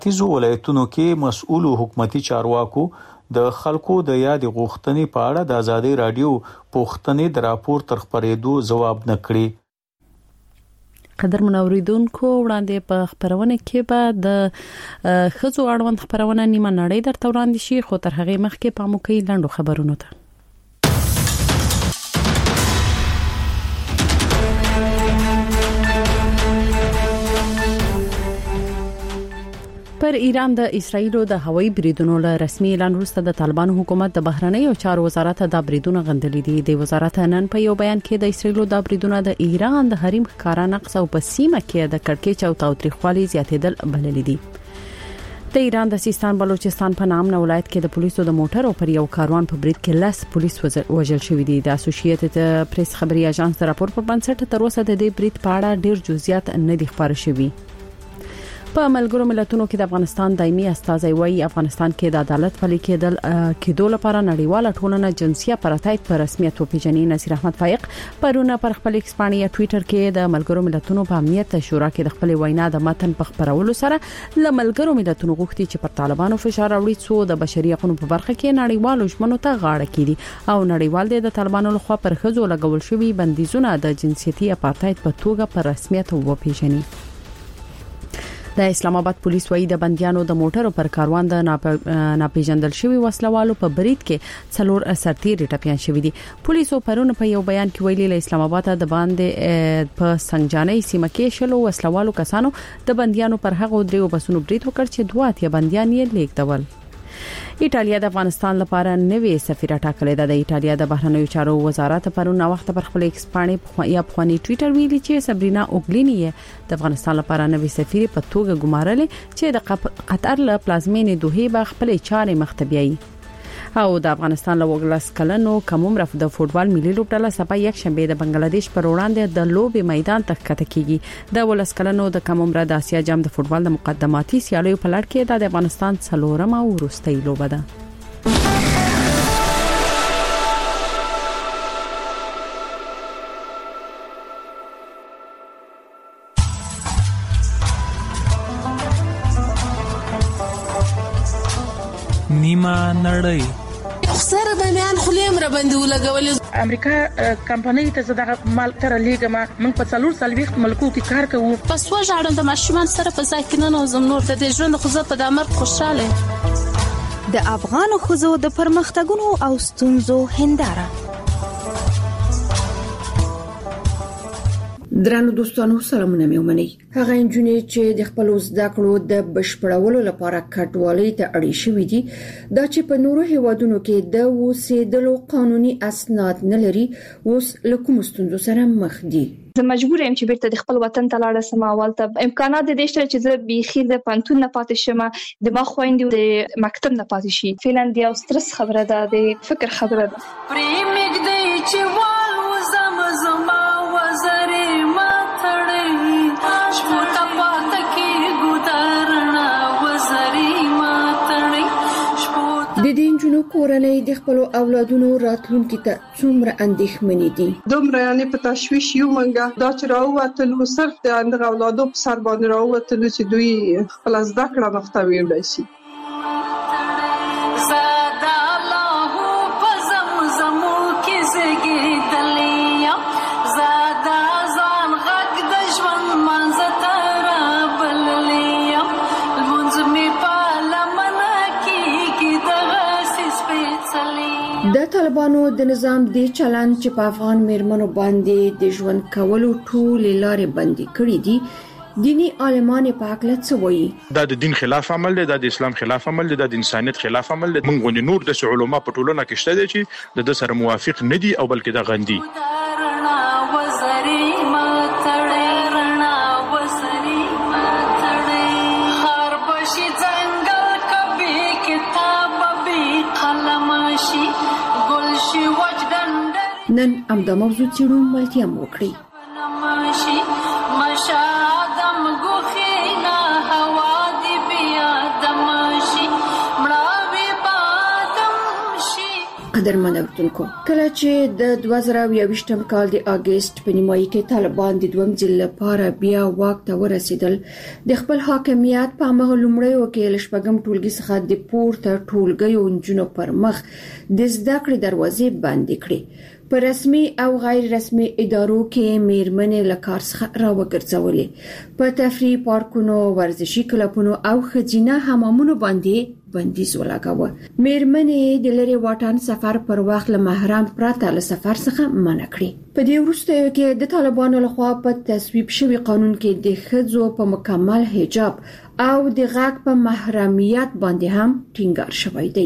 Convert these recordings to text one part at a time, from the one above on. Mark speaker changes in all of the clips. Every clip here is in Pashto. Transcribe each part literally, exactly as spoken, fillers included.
Speaker 1: تیزو ولایتونو کې مسؤل حکومتي چارواکو د خلکو د یاد غوښتنې په اړه د ازادي رادیو پوښتنې د راپور تر خبرېدو ځواب نه کړی.
Speaker 2: قدر منوریدونکو وړاندې په خبرونه کې به د خزو اړوند خبرونه نیمه نړۍ درته وړاندې شي، خو تر هغه مخکې په مو کې لاندو خبرونه ده. پر ایران د اسرایل د هوایي بریدونو له رسمي اعلان وروسته د طالبان حکومت د بهرنی او چارو وزارت د بریدونو غندلې دي. د وزارت نن په یو بیان کې د اسرایل د بریدونو د ایران د حریم ښکارا نقص او په سیمه کې د کړکېچ او تاوتریخوالي زیاتېدل بللې دي. د ایران د سیستان بلوچستان په نام ولایت کې د پولیسو د موټرو پر یو کاروان په برید کې لاس پولیس وژل شوی دي. د اسوسییټډ پریس خبري اژانس د راپور په بنسټ تر اوسه د دې برید په اړه ډیر جزئیات نه دي خبر شوي. په ملګرو ملتونو کې د افغانستان دایمي استازی وايي افغانستان کې د عدالت پلي کېدل کېدو لپاره نړیواله ټولنه جنسي اپارټایډ په رسمیت وپیژني. نصیر احمد فائق پرونه پر خپل ایکسپانیا ټوئیټر کې د ملګرو ملتونو په امنیت شورا کې د خپل وینا د متن په خبرولو سره ل ملګرو ملتونو غوښتي چې پر طالبانو فشار راوړي څو د بشري حقوقو په برخه کې نړیوالو ژمنو ته غاړه کړي او نړیوال د طالبانو لخوا پر خزو لګول شوی بندیزونه د جنسيتي اپارټایډ په توګه په رسمیت وپیژني. د اسلام آباد پولیس وایي د بنديانو د موټرو پر کاروان د ناپیژندل شوی وسلوالو په برید کې څلور سرتیري ټپيان شوی دي. پولیسو پرونه په یو بیان کې ویلي له اسلام آباد د باندې په سنگجاني سیمه کې شلو وسلوالو کسانو د بنديانو پر هغه دریو بسونو برید وکړ چې دوه اتیا بنديان یې لیږدول. ایټالیا د افغانستان لپاره نوې سفیره ټاکلې ده. د ایټالیا د بهرنیو چارو وزارت پرونه وخت پر خپل ایکسپانیا یا په ټوئیټر ویلي چې سابرینا اوګلینی د افغانستان لپاره نوې سفیره په توګه ګمارلې چې د قطر له پلازمینې دوحې به خپل چارې مختبیایي. او د افغانستان له وګړس کلنو کومر د فوتبال ملي لوبډله سبا یک شنبه د بنگلاديش پر وړاندې د لوبي میدان ته کته کیږي. د ولس کلنو د کومر د اسیا جام د فوتبال د مقدماتي سیالیو په لړ کې د افغانستان څلورمه او وروستۍ لوبه ده.
Speaker 3: نیمه نړۍ
Speaker 4: سره به میان خلیم را باندې ولګولې.
Speaker 5: امریکا کمپنۍ ته زړه مال تر لیګما من په څلور سال وخت ملکو کې کار کوو.
Speaker 4: پس وژاړم د ماشومان سره په ځای کې نه نوزم نور د ژوند خو زه په دامر خوشاله.
Speaker 6: د افغان خوځو د پرمختګونو او ستونزو هنداره.
Speaker 7: درنو دوستانو سلامونه مې ومنئ. هغه انجونې چې د خپل زده کړو د بشپړولو لپاره کټوالۍ ته اړې شوې دي دا چې په نورو هیوادونو کې د اوسېدلو قانوني اسناد نه لري اوس له کوم ستونزو سره مخ دي.
Speaker 8: زه مجبور یم چې بیرته د خپل وطن ته لاړ شم. اولته امکانات د دې شته چې زه بيخي د پانتون نه پاتې شم، د ما خويندې د مکتب نه پاتې شي. فعلا د یو سترس خبره ده، د فکر خبره ده.
Speaker 9: پریمګ دی چې وال وزم زما وزرې
Speaker 7: د دې جنو کورنۍ د خپل اولادونو راتلونکي ته څومره اندېښمنې دي.
Speaker 5: دومره یعنی په تشویش یو منګه دا چې راووتلو صرف د اندغه اولادو په سر باندې راووتلو چې دوی خپل زده کړه مختوي وړي شي.
Speaker 7: د طالبانو د نظام دی چلند چې په افغان میرمنو باندې د ژوند کولو ټولې لارې بندي کړې دي دینی عالمان په حق څه وایي؟
Speaker 10: دا د دین خلاف عمل دی، دا د اسلام خلاف عمل دی، دا د انسانیت خلاف عمل دی. موږ غوښنه نور د علماء په ټولنه کې شته دي چې د سره موافق نه دي او بلکې دا غندي.
Speaker 7: نن امدا موضوع چیرو ملتیا موکړي. قدرمن اورېدونکو، کله چې د دوه زره یوویشتم کال د اگست په نیمایي کې طالبان د دویم ځل لپاره بیا واک ته ورسېدل، د خپل حاکمیت په هغه لومړیو کې له شپږم ټولګي څخه د پورته ټولګیو نجونو پر مخ د زده کړې دروازې بندې کړې. په رسمي او غیر رسمي ادارو کې میرمنې له کار څخه راوګرځولې. په تفریح پارکونو، ورزشي کلبونو او ښځینه حمامونو باندې بندیز ولګاوه. میرمنې د لري واټن سفر پر وخت له محرم پرته له سفر څخه منع کړې. په دې وروستیو کې د طالبانو لخوا په تصویب شوی قانون کې د ښځو په مکمل حجاب او د غږ په محرمیت باندې هم ټینګار شوی دی.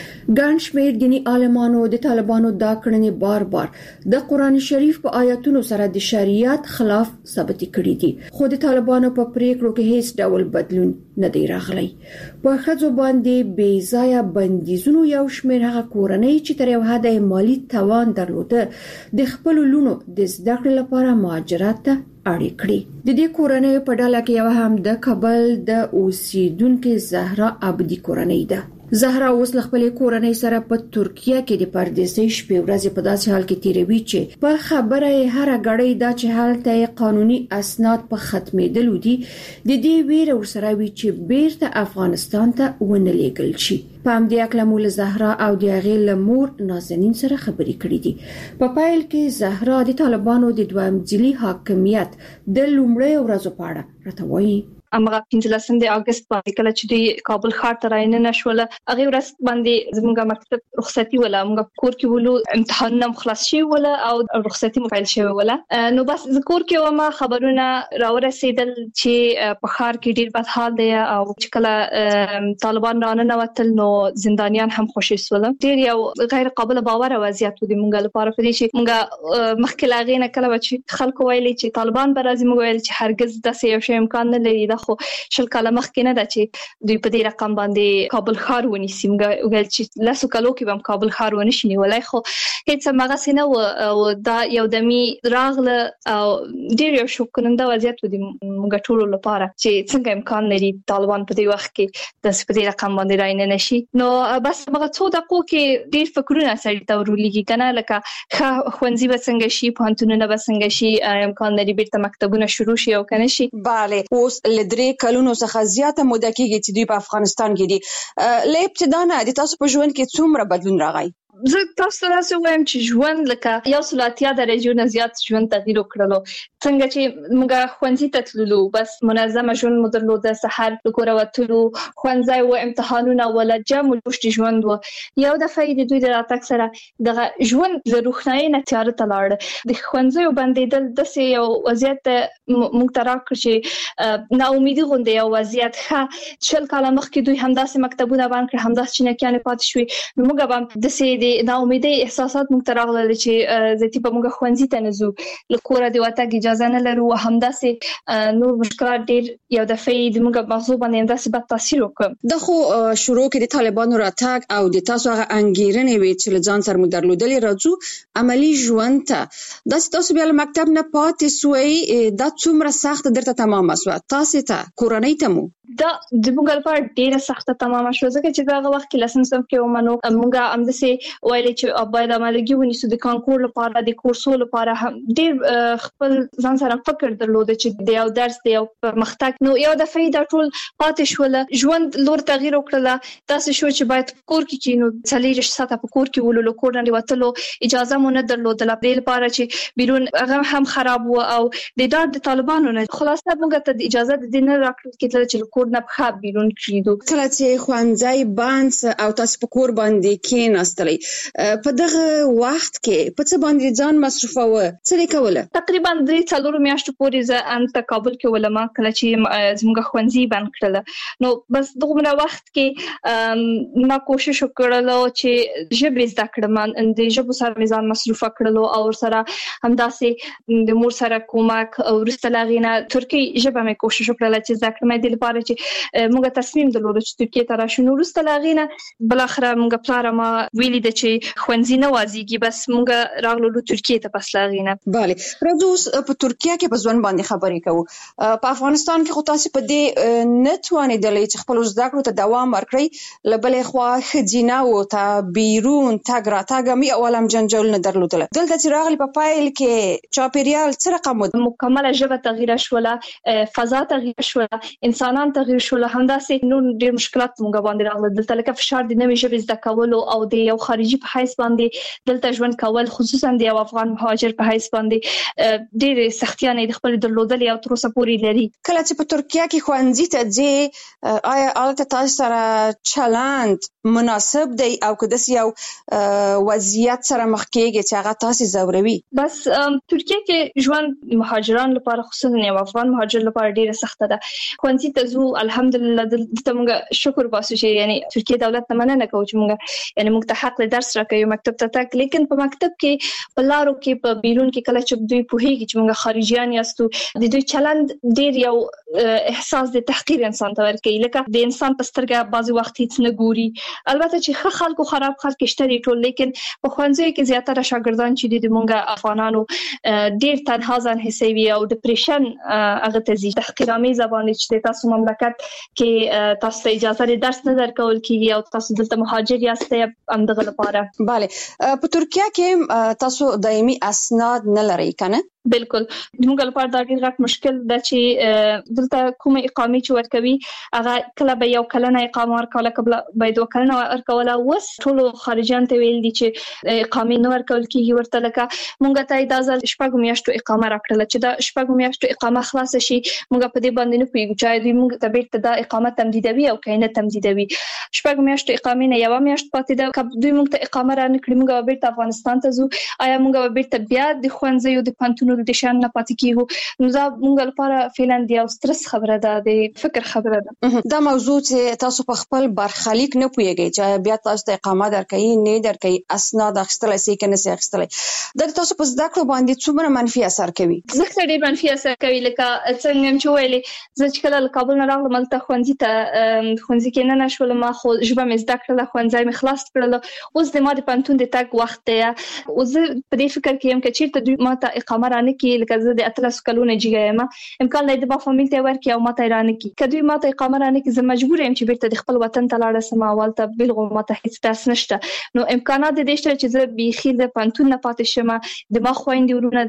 Speaker 7: ګڼ شمېر دیني عالمانو د طالبانو دا کړنې بار بار د قرآن شریف په آیاتونو سره د شریعت خلاف ثابت کړي دي، خو د طالبانو په پریکړو کې هیڅ ډول بدلون نه دی راغلی. په ښځو باندې بې ځایه بندیزونو یو شمېر هغه کورنۍ چې تر یو حده مالی توان درلوده د خپل لونو د زده کړې لپاره مهاجرت ته اړ کړي. د دې کورنۍ په ډله کې یو هم د کابل د اوسیدونکو زهرا عبدي کورنۍ ده. زهرا اوس له خپل کورنۍ سره په ترکیه کې د پردیسۍ شپې ورځې په داسې حال کې تیروي چې په خبره هر غړی دا چې هلته قانوني اسناد په ختمېدل دي، د دې ویره ورسره وی چې بیرته افغانستان ته ونه لیږل شي. په همدې اکله مو له زهرا او د هغې له مور نازنین سره خبرې کړې دي. په پیل کې زهرا د طالبانو د دویم ځلي حاکمیت د لومړۍ ورځو په اړه راته وایي.
Speaker 8: امغه پنځلسم د اگست باندې کله چې د کابل ښار ته رایننه شول، هغه ورځ باندې زموږه مکتب رخصتي ولا موږ کور کې ولو امتحانونه خلاص شي ولا او رخصتي مفعل شي ولا نو بس ذکر کې ومه خبرونه راورسېدل چې په ښار کې ډیر بد حال دی او چې کله طالبان رانه وتل نو زندانیان هم خوشي سول. ډیر یو غیر قابل باور وضعیت دی موږ لپاره په دې چې موږ مخکې لاغې نه کله چې خلکو ویلي چې طالبان به راځي، موږ ویل چې هرگز داسې یو شی امکان نه لري. خو شل کاله مخکې نه ده چې دوی په دې رقم باندې کابل ښار ونیسي. موږ ویل چې لاسو کالو کې هم کابل ښار ونشي نیولای، خو هیڅ هغه څه نه و. دا یو دمي راغله او ډیر یو شوک کننده وضعیت دی موږ ټول لپاره چې څنګه امکان لري طالبان په دې وخت کې د سپدې رقم باندې راینه نشي. نو بس هغه څو دقیقو کې ډیر فکرونه سړی ته ورولېږي کنه، لکه ښوونځي به څنګه شي، پوهنتونونه به څنګه شي، امکان لري بیرته مکتبونه شروع شي او کنه شي.
Speaker 11: bale اوس درې کلونو څخه زیاته موده کېږي چې دوی په افغانستان کې دي. له ابتدا نه د تاسو په ژوند کې څومره بدلون راغی؟
Speaker 8: زه تاسو ته راځم وایم چې ژوند لکه یو سلاتیا درجه نه زیات ژوند تغییر وکړلو. څنګه چې موږ ښوونځي ته تللو، بس منظمه ژوند مو درلوده، سحر له کوره وتلو، ښوونځی و، امتحانونه ولا جام لوشت ژوند و. یو دفعه د دوی د راتګ سره دغه ژوند له روښنايي نه تیاره ته لاړ. د ښوونځیو بندېدل داسې یو وضعیت موږ ته راکړ چې ناامیدي غوندې یو وضعیت. ښه شل کاله مخکې دوی همداسې مکتبونه بند کړ، همداسې چینکیانې پاتې شوې، نو موږ به داسې نا امیدي احساسات موږ ته راغله چې ځکه په موږ ښوونځي ته نه ځو، له کوره د وتګ اجازه نه لرو. همداسې نور مشکلات ډیر یو دفعه د موږ مغزو باندې همداسې بد تاثیر وکړ.
Speaker 11: د خو شروع کې د طالبانو راتګ او د تاسو هغه انګیرنې وي چې له ځان سره مو درلودلې راځو عملی ژوند ته، دا تاسو بیا له مکتب نه پاتې سوئ، دا څومره سخت درته تمام شو تاسو ته کورنۍ ته مو؟
Speaker 8: دا د موږ لپاره ډیره سخته تمام شو ځکه چې دغه وخت کې لسم صنف کې ومنو موږ هم د سي ویل چې باید عملګي ونیسو د کانکور لپاره، د کورسو لپاره. هم ډیر خپل ځان سره فکر درلود چې د یو درس د یو پرمختګ نو یو دفعه دا ټول پاتې شول. ژوند لور تغییر وکړه، تاسو شو چې باید کور کې کینو، څلېرش ساعته په کور کې ولولو، کور نه وتلو اجازه مونږ نه درلوده د لپاره چې بیرون هغه هم خراب و او د دار د طالبانو نه خلاصه موږ ته اجازه د دین راکړل کېدل چې کور نه بخا بیرون کړو.
Speaker 11: کله چې ښوونځی بند او تاسو په کور باندې کېناستلې، په دغه وخت کې په څه باندې ځان مصرفوه، څه کوله؟
Speaker 8: تقریبا درې څلور میاشتې پورې زه ان کابل کې ولما کله چې زموږ ښوونځي بند کړل نو بس دغه وخت کې ما کوشش وکړل چې ژبه زده کړم، د ژبو سره میزان مصرف کړلو او سره همداسې د مور سره کومک او ورستلاغینا ترکی ژبه مې کوشش وکړل چې زده کړم د لپاره چې موږ تصمیم درلود چې ترکیه ته راشو. نو ورستلاغینا بل اخر موږ پلار ما ویلي د چې خوندزي نه وازيږي بس موږ راغلو ترکیه ته پس لاغینه.
Speaker 11: bale راځو په ترکیه کې په ځوان باندې خبرې کوو. په افغانستان کې خو تاسو په دې نتوانې د لې خپل زده کړو ته دوام ورکړي لبلې خو خجینه او ته بیرون تاګ را تاګ می اولم جنجال نه درلودل. دلته چې راغلي په پایل کې چاپیریال څه رقم
Speaker 8: مکمله ژبه تغییر شوله، فضا تغییر شوله، انسانان تغییر شوله، همداسې نور ډېر مشکلات موږ باندې راغلي. دلته لکه فشار د نوې ژبې زده کولو او د یو خارجي په حیث باندې دلته ژوند کول، خصوصا د یو افغان مهاجر په حیث باندې ډېر سختیانه د خپل درلودل او تر اوسه پورې لري.
Speaker 11: کله چې په ترکیه کې خوانځي ته ځي آیا البته تاسو سره چلند مناسب دی او که د یو وضعیت سره مخ کېږي چې هغه تاسو زوروي؟
Speaker 8: بس ترکیه کې ژوند مهاجران لپاره خصوصا یو افغان مهاجر لپاره ډیره سخته ده. خوانځي ته زو الحمدلله دلته موږ شکر باسو چې یعنی ترکیه دولت نه مننه کوي چې موږ یعنی موږ ته حق درس راکوي مکتب ته تک، لیکن په مکتب کې په لارو کې په بیرون کې کله چې دوی پوهیږي چې موږ خارجيان یاستو د دوی چلند ډیر یو احساس د تحقیر انسان ته ورکوي، لکه د انسان په سترګه بعضی وخت هیڅ نه ګوري. البته چې ښه خلکو خراب خلک شته ټول، لیکن په خوانځي کې زیاتره شاګردان چې د موږ افغانانو ډیر تنها ځان حسوي او ډیپریشن هغه ته ځي. تحقیرامي زبان چې تاسو مملکت کې تاسو ته اجازه لري درس نه درکول کیږي او تاسو دلته مهاجر یاستئ همدغه لپاره.
Speaker 11: bale په ترکیه کې تاسو دایمي اسناد نه لرئ کنه؟
Speaker 8: بالکل موږ لپاره دا ډیر غټ مشکل ده چې دلته کومه اقامه چې ورکوي هغه کله به یو کلنه اقامه ورکوله، کله به دوه کلنه ورکوله. وس ټول خارجيان ته ویل دي چې اقامه نه ورکول کیږي ورته، لکه موږ ته دا ځل شپږ میاشتو اقامه راکړله چې دا شپږ میاشتو اقامه خلاص شي موږ په دې باندې نه پیږو چې دوی موږ ته بیرته دا اقامه تمدیدوي او کینه تمدیدوي. شپږ میاشتو اقامه نه یو میاشت پاتې ده، کله دوی موږ ته اقامه را نکړي موږ بیرته افغانستان ته ځو، آیا موږ بیرته بیا د خوانځي او د پانتون د شان نه پاتې کیږو؟ نو دا موږ لپاره فعلا دی او سترس خبره ده، د فکر خبره ده.
Speaker 11: دا موضوع چې تاسو په خپل برخلیک نه پوهیږئ چې بیا تاسو ته اقامه درکې نه درکې اسناد اخیستل سي کنه سي اخیستل، دا تاسو په زده کړو باندې څومره منفي اثر کوي؟
Speaker 8: زه ډېر منفي اثر کوي. لکه څنګه چې ویلې زه چې کله کابل نه راغلم ملته خوانځي ته خوانځي کې نه نشول، ما خو ژبه مې زده کړله، خوانځي مې خلاص کړله، اوس د ما د پانتون د تک وخت دی او زه په دې فکر کې یم چې چیرته دوی ما ته اقامه را نه کړي، لکه زه د اتلس کلونه جګه یم امکان لري د ما فامیل ته ورکړي او ما ته را نه کړي. که دوی ما ته اقامه را نه کړي زه مجبور یم چې بیرته د خپل وطن ته لاړ شم. اول ته بلغو ما ته هیڅ درس نشته، نو امکانات د دې شته چې زه بيخي د پانتون نه پاتې شم، د ما خويندې ورونه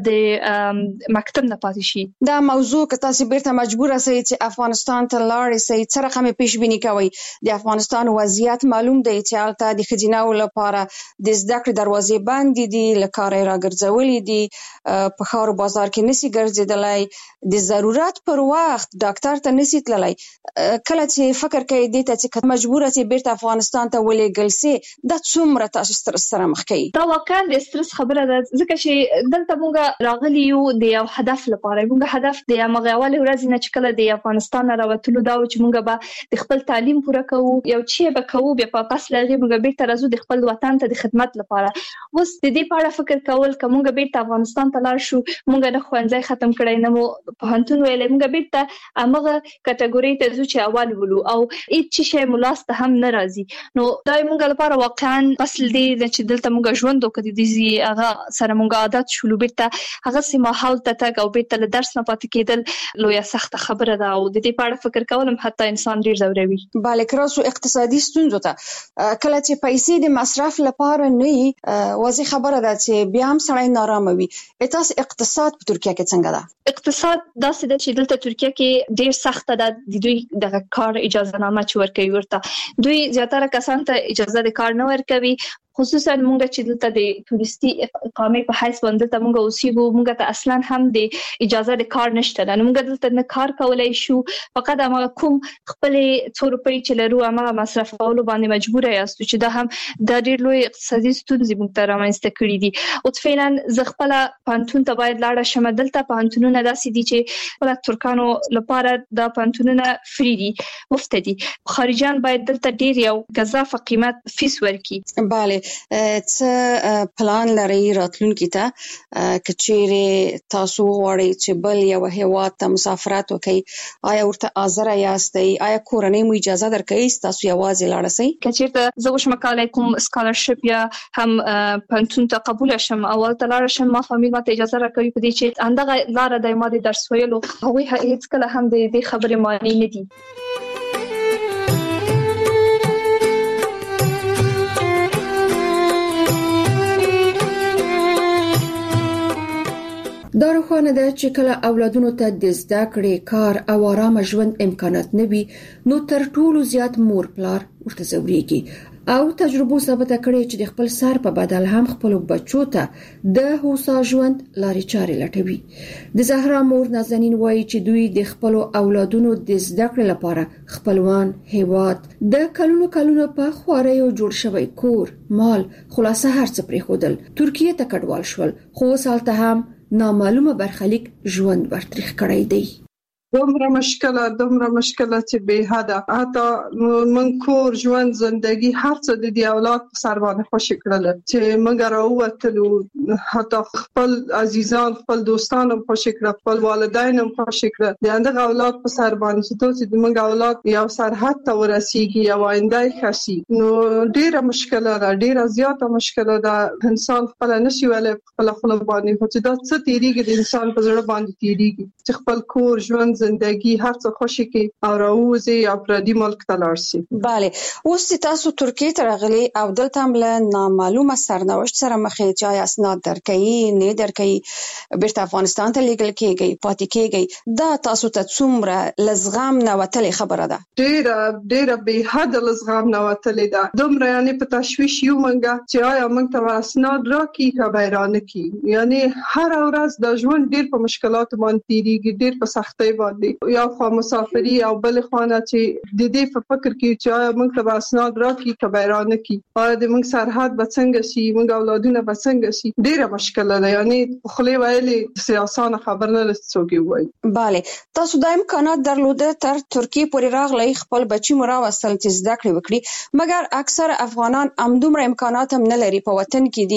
Speaker 8: د مکتب نه پاتې شي.
Speaker 11: دا موضوع که تاسو بیرته مجبور اوسئ چې افغانستان ته لاړ شئ څه رقم پیش بینی کوي؟ د افغانستان وضعیت معلوم دی چې البته د خجیناو لپاره د زده کړې دروازې بندې دي، لکاره راګرځولې دي، په خاور بازار کې نسی ګرځیدلای، د ضرورت پر وخت ډاکټر ته نسی تللای. کله چې فکر کوي دې ته چې مجبور اوسئ بیرته افغانستان ته ولېږل سي، دا څومره تاسو سترس سره مخ کوي؟
Speaker 8: دا واقعا د سترس خبره ده، ځکه چې دلته موږ راغلي یو د یو هدف لپاره. موږ هدف د هغه اول ورځ نه چې کله د افغانستان راوتلو دا چې موږ به د خپل تعلیم پوره کوو، یو چې به کوو بیا په پاس لږه موږ بیرته راځو د خپل وطن ته د خدمت لپاره. اوس د دې په اړه فکر کول کوم موږ بیرته افغانستان ته لاړ شو، موږ نه خوانځي ختم کړی نه مو په هنتون ویلې، موږ بیرته هغه کټګوري ته ځو چې اول ولو او هیڅ شی ملاسته هم ناراضي. نو دا موږ لپاره واقعا فصل دی چې دلته موږ ژوند وکړو د دې هغه سره موږ عادت شول، بیرته هغه سیمه حال ته تک او بیرته له درس نه پاتې کېدل لویه سخت خبره ده او د دې په اړه فکر کولم حتی انسان ډیر زوروي.
Speaker 11: bale کراسو اقتصادي ستونزو ته کله چې پیسې د مصرف لپاره نه واضح خبره ده چې بیا هم سړی نارامه وي. تاسو اقتصاد په ترکیه کې څنګه ده؟
Speaker 8: اقتصاد داسې ده چې دلته ترکیه کې ډیر سخت ده، د دوی د کار اجازه نامه چې ورکوي ورته دوی زیاتره کسان ته اجازه د کار نه ورکوي، خصوصا موږ چې دلته د توريستي اقامه په حیث باندې ته موږ اوسېږو، موږ ته اصلا هم د اجازه د کار نشته، نو موږ دلته نه کار کولای شو، فقط هغه کوم خپل څو روپۍ چې لرو هغه مصرفولو باندې مجبور یاستو چې دا هم د ډیر لوی اقتصادي ستونزې موږ ته رامنځته کړې دي. او فعلا زه خپل پانتون ته باید لاړ شم، دلته پانتونونه داسې دي چې خپل ترکانو لپاره دا پانتونونه فری دي، مفت دي، خارجيان باید دلته ډیر یو غضافه قیمت فیس ورکړي.
Speaker 11: bale څه پلان لري راتلونکي ته کچېره تاسو غواړئ چې بل یو هیواد ته مسافرت وکړئ آیا ورته حاضر یاستئ آیا کورنۍ مو اجازه درکوي تاسو یوازې لاړ شئ
Speaker 8: کچېرته زه وش مکالای کوم سکالرشپ یا هم پنتون ته قبول شم اول ته لاړ شم ما فامیل ماته اجازه راکوي په دې چې اندغه لار د ماده درس ویلو هغه هیڅ کله هم د دې خبرې معنی نه دي
Speaker 7: دا روښانه ده چې کله اولادونو ته د زده کړې کار او آرام ژوند امکانات نه وي نو تر ټولو زیات مور پلار ورته ضروريږي او تجربه ثابته کړې چې د خپل سر په بدل هم خپل بچو ته د هوسا ژوند لارې چارې لټوي د زهرا مور نازنین وایي چې دوی د خپل اولادونو د زده کړې لپاره خپلوان هیواد د کلونو کلونو په خواريو جوړ شوی کور مال خلاصه هر څه پرې خودل ترکیه ته کډوال شول خو سالته هم نامعلومه برخلیک ژوند ورتریخ کړی دی
Speaker 5: دومره مشکله دومره مشکله چې به حد حتی من کور ژوند زندگی هر څه د دی اولاد په سر باندې خوشی کړل چې موږ راووتلو حتی خپل عزیزان خپل دوستان هم خوشی کړل خپل والدین هم خوشی کړل د اندغه اولاد په سر باندې چې دوی د موږ اولاد یو سرحد ته ورسیږي یو آینده خاصي نو ډیره مشکله ده ډیره زیاته مشکله ده انسان خپل نشي ولې خپل خپل باندې چې دا څه تیریږي د انسان په زړه باندې تیریږي چې خپل کور ژوند زندگی هر څه خوشي کې او راوځي او پردي ملک ته لاړ شي.
Speaker 11: bale اوس تاسو ترکیه ته راغلي او دلته هم له نامعلومه سرنوشت سره مخ چې اسناد درکې نه درکې بیرته افغانستان ته لیږل کېږي پاتې کېږي دا تاسو ته څومره لزغام نه وتلې خبره ده
Speaker 5: ډېر ډېر به حد لزغام نه وتلې ده دومره یعنی په تشويش یو منګه چې آیا موږ ته اسناد راکې خبرانه کی یعنی هر ورځ د ژوند ډېر په مشکلات باندې تیریږي ډېر په سختۍ باندې یا خو مسافری او بل خانه چې د دې په فکر کې چې موږ ته اسناد راکې خبرانه کی آیا د موږ سرحد به څنګه شي موږ اولادونه به څنګه شي ډیره مشکله ده یعنی خو ویلي سیاسانه خبر نه لڅوږي وای
Speaker 11: bale تاسو د امکانات درلوده تر ترکیه پورې راغلی خپل بچی مو راوستل چې زده کړې وکړي مګر اکثر افغانان همدومره امکانات هم نه لري په وطن کې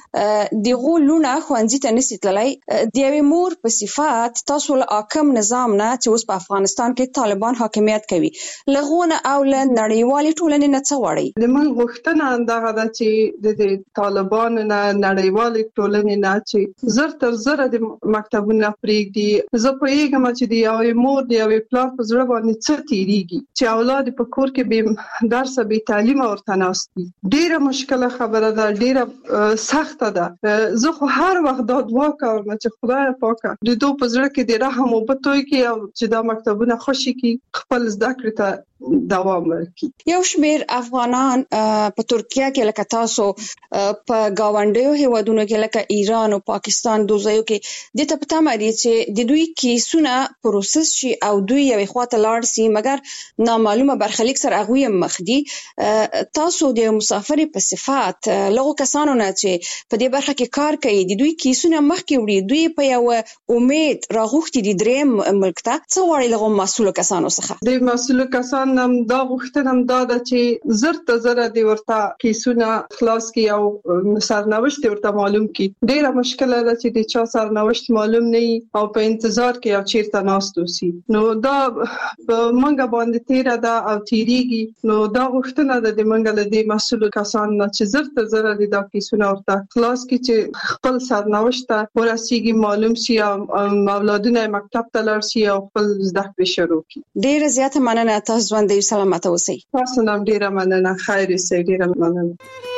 Speaker 11: دي دغه لونه خوانځي ته نسی تللی د یوې مور په صفات تاسو له حاکم نظام نه چې اوس په افغانستان کې طالبان حاکمیت کوي لغونه او له نړیوالې ټولنې نه څه وړي
Speaker 5: د من غوښتنه اندغه ده چې د طالبان نه نړیوالې ټولنې نه چې زر تر زر د مکتبونو پرېږدي زه په یوه چې دی یو مور دی یو پلان په زړه باندې څه تیریږي چې اولاد په کور کې به درس به تعلیم ورته ناستي ډیره مشکله خبره ده ډیره سخته ده زه خو هر وخت دا دعا کوم چې خدای پاک د دوی په زړه کې د رحم او بتوي کې او چې دا مکتبونه خوشي کې خپل زده کړې ته دوام ورکړي
Speaker 11: یو شمېر افغانان په ترکیه کې لکه تاسو په گاونډیو هیوادونو کې لکه ایران او پاکستان دوه ځایو کې د ته پته مری چې د دوی کیسونه پروسس شي او دوی یو خواته لاړ سي مګر نامعلومه برخلیک سره هغه مخ دي تاسو د مسافر په صفات لغو کسانو نه چې په دې برخه کې کار کوي د دوی کیسونه مخ کې وړي دوی په یو امید راغوښتي دي دریم ملک ته څو وړي لغو مسؤل کسانو څخه
Speaker 5: د مسؤل کسان نم دا غوښتنم دا ده چې زر ته زر دی ورته کیسونه خلاص کی او سرنوشت ورته معلوم کی ډیره مشکله ده چې د چا سرنوشت معلوم نه او په انتظار کې او چیرته ناستو سي نو دا منګه باندې تیر ده او تیریږي نو دا غوښتنه ده د منګه له دې مسؤل کسان نه چې زر ته زر دی دا کیسونه ورته خلاص کی چې خپل سرنوشت ورسیږي معلوم شي او اولادونه مکتب ته لاړ شي او خپل زده کړې شروع کړي
Speaker 11: ډیره زیاته مننه تاسو ژوند دې سلامت اوسئ
Speaker 5: تاسو نام ډیره مننه خیر سي ډیره مننه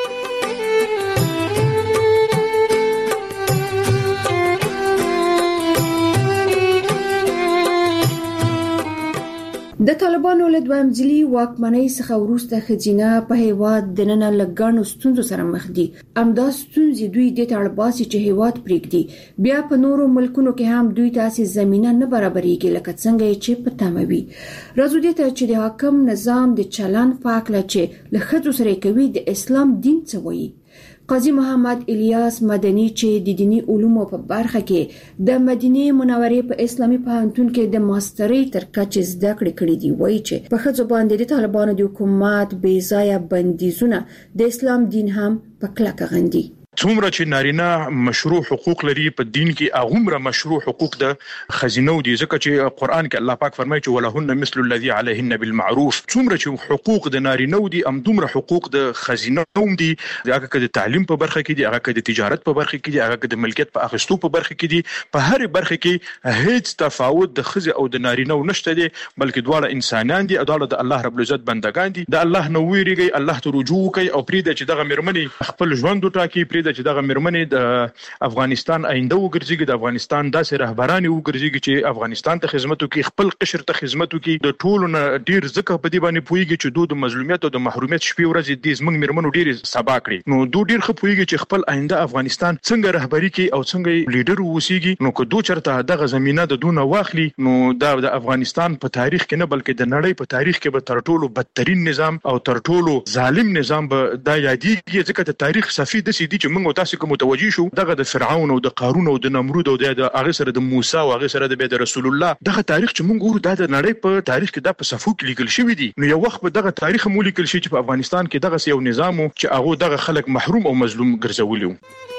Speaker 7: د طالبانو له دویم ځلي واکمنۍ څخه وروسته خزینه په هیواد د نن لګانو ستونزو سره مخ دي امدا ستونزې دوی د طالباسي چې هیواد پریږدي بیا په نورو ملکونو کې هم دوی تاسو زمينه نه برابرېږي لکه څنګه چې په تموي راځو دې ته چې د حاکم نظام د چلن په اړه چې له خځو سره کوي د اسلام دین څه وایي قاضي محمد الیاس مدني چې د دینی علومو په برخه کې د مدینه منورې په اسلامي پوهنتون کې د ماسترۍ تر کچې زده کړې کړې دي، وایي چې په ښځو باندې د طالبانو د حکومت بې ځایه بندیزونه د اسلام دین هم په کلکه غندي.
Speaker 10: څومره چې نارینه مشروع حقوق لري په دین کې هغومره مشروع حقوق د خزینو دي، ځکه چې قران کې الله پاک فرمایي چې ولهن مثل الذي عليهن بالمعروف. څومره چې حقوق د نارینه دي همدومره حقوق د خزینو دي، هغه کې د تعلیم په برخه کې دي، هغه کې د تجارت په برخه کې دي، هغه کې د ملکیت په اخیستو په برخه کې دي. په هر برخه کې هیڅ تفاوت د خزې او د نارینه نشته دي، بلکې دواړه انسانان دي، دواړه د الله رب العزت بندگان دي. د الله نو ویریږي، الله ته رجوع کوي او پرې چې دغه مرمنې خپل ژوند وټاکي، پرې چې دغه مرمنې د افغانستان آینده وګرځي، د افغانستان داسې رهبران وګرځي چې افغانستان ته خدمت وکړي، خپل قشر ته خدمت وکړي. د ټولو نه ډیر ځکه په دې باندې پويږي چې د مظلومیت او د محرومیت شپې ورځې د زمنګ مرمنو ډیر سبا کړي. نو دوی ډیر ښه پويږي چې خپل آینده افغانستان څنګه رهبری کوي او څنګه لیډر ووسیږي. نو که دوی چرته دغه زمينه د دونه واخلي، نو دا د افغانستان په تاریخ کې نه بلکې د نړۍ په تاریخ کې به تر ټولو بدترین نظام او تر ټولو ظالم نظام به دا یادېږي، ځکه د تاریخ صفحې د سیدي چې موږ تاسو کوم توجه شو دغه د فرعون او د قارون او د نمرود او د هغه سره د موسی او هغه سره د رسول الله دغه تاریخ چې موږ ګورو د نړۍ په تاریخ کې د په صفو کې لیکل شوی دی. نو یو وخت په دغه تاریخ مو لیکل شي چې په افغانستان کې دغه یو نظام چې هغه دغه خلک محروم او مظلوم ګرځولیو.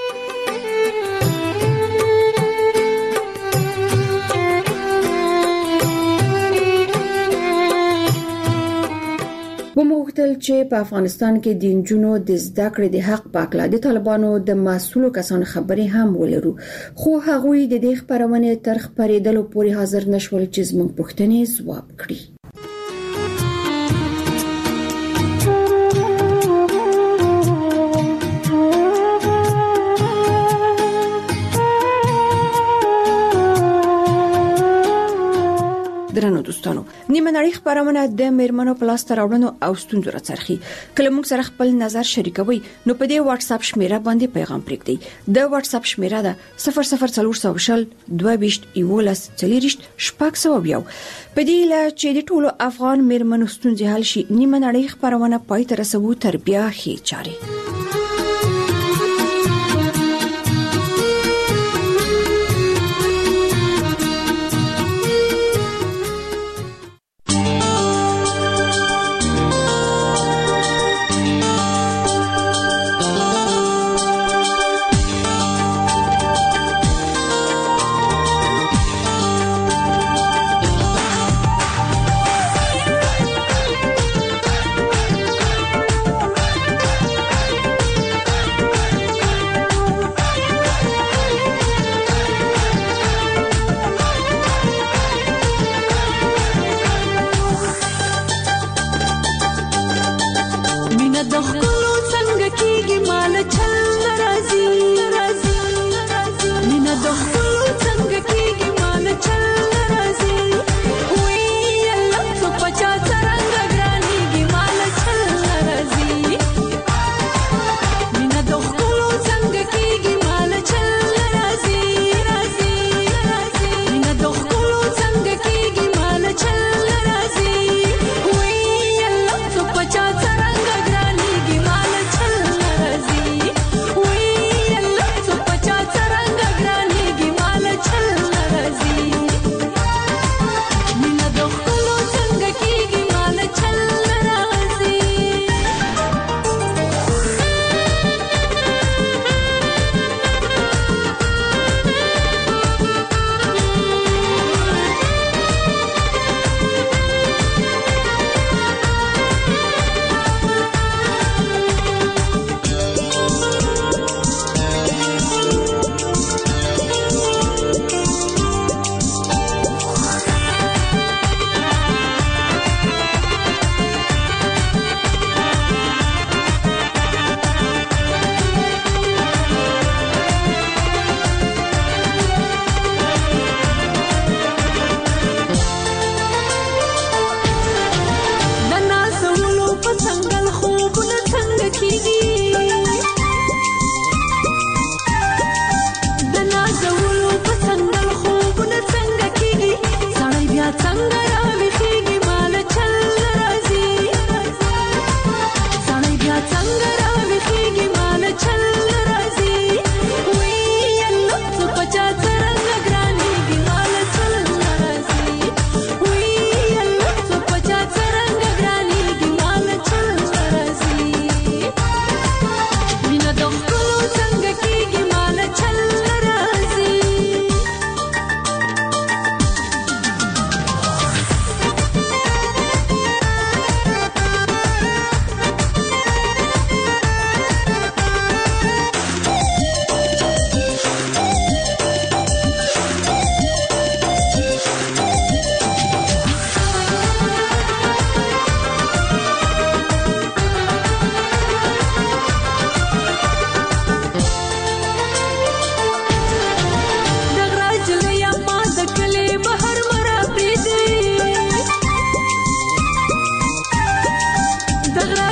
Speaker 7: وموږتل چې په افغانستان کې د نجونو د زده کړې د حق په اړه د طالبانو د مسؤلو کسانو خبرې هم ولرو، خو هغوی د دې خبرونې تر خبرېدلو پورې حاضر نشول چې زموږ پوښتنې ځواب کړي. درنو دوستانو، نیمه نړۍ خبرونه د میرمنو په لاس راوړنو او ستونزو راڅرخي. کله موږ سره خپل نظر شریکوي نو په دې واتس اپ شمیره باندې پیغام پرېږدئ. د واتس اپ شمیره ده صفر صفر څلور سوه شل دوه ویشت یولس څلوېښت شپږ سوه یو. په دې لا چې د ټولو افغان میرمنو ستونزې حل شي، نیمه نړۍ خبرونه پای ته رسوو تر بیا ښې چارې.
Speaker 9: څنګه راويخيږي مال چل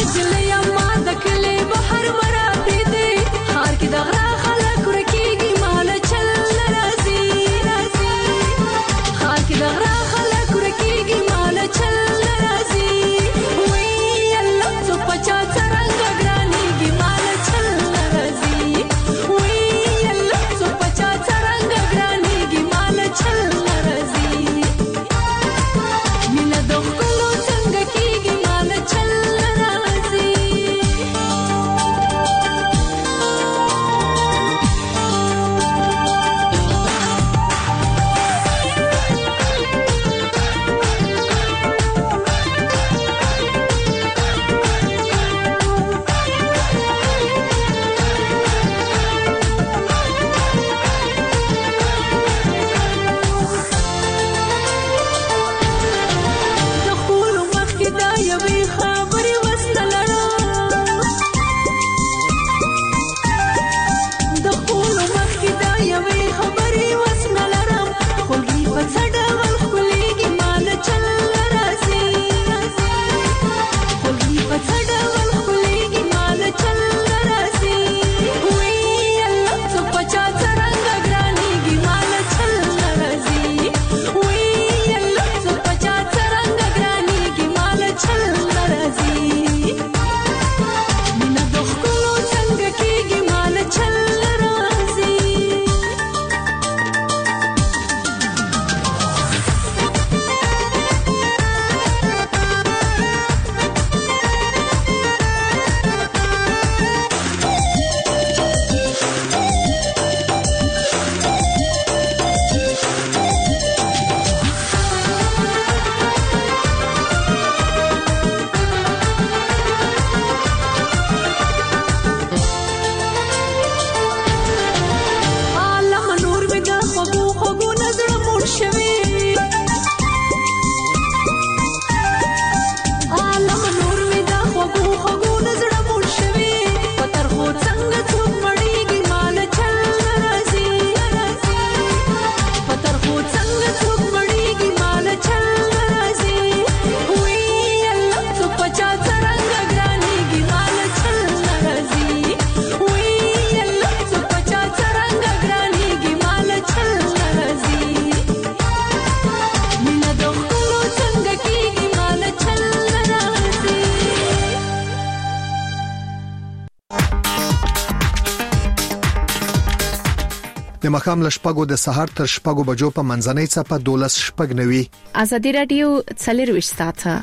Speaker 12: د مخام لشپګو د سحر تر شپګو بجو په منځنۍ صفه دولس شپګ نوي
Speaker 2: ازادي رادیو څلرويشت ساعته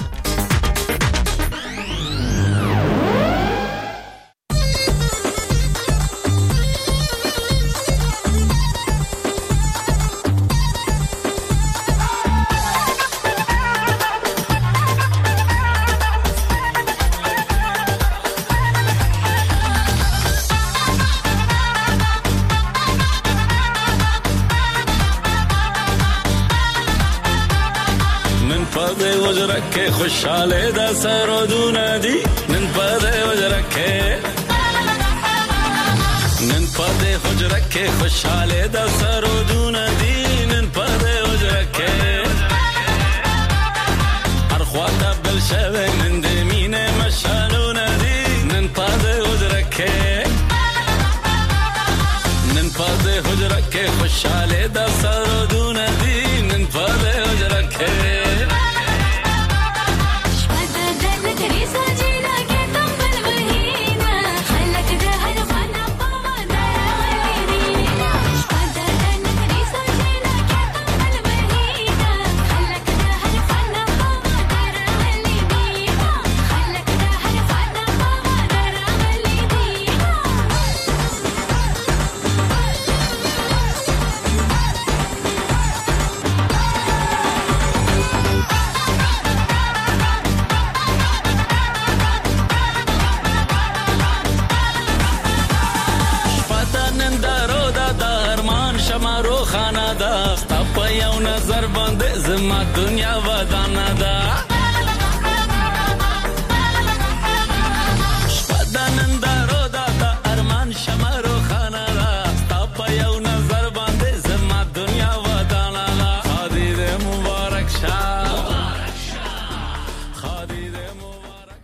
Speaker 13: وجرکه خوشاله د سرودونه دي نن پدې وجرکه نن پدې وجرکه خوشاله د سرودونه دي نن پدې وجرکه هر خواته بل شوه نن دې مینه مشالونه دي نن پدې وجرکه نن پدې وجرکه خوشاله د سرودونه دي نن پدې وجرکه زما دنیا ودانه ده